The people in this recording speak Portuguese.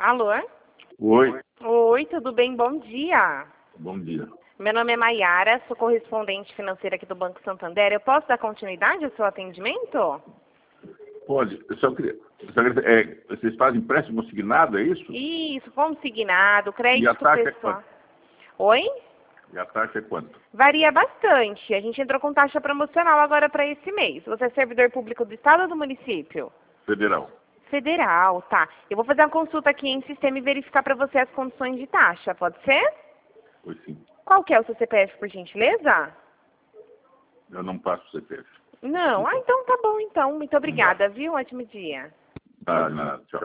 Alô? Oi, Oi, tudo bem? Bom dia. bom dia. Meu nome é Maiara, sou correspondente financeira aqui do Banco Santander. Eu posso dar continuidade ao seu atendimento? Pode, vocês fazem empréstimo consignado, é isso? Isso, consignado, E a crédito taxa é pessoal. quanto? Oi? E a taxa é quanto? Varia bastante. A gente entrou com taxa promocional agora para esse mês. Você é servidor público do estado ou do município? Federal. Federal, tá. Eu vou fazer uma consulta aqui em sistema e verificar para você as condições de taxa, pode ser? Pois sim. Qual que é o seu CPF, por gentileza? Eu não passo CPF. Não? Ah, então tá bom, então. Muito obrigada, viu? Ótimo dia. Tá, nada, tchau.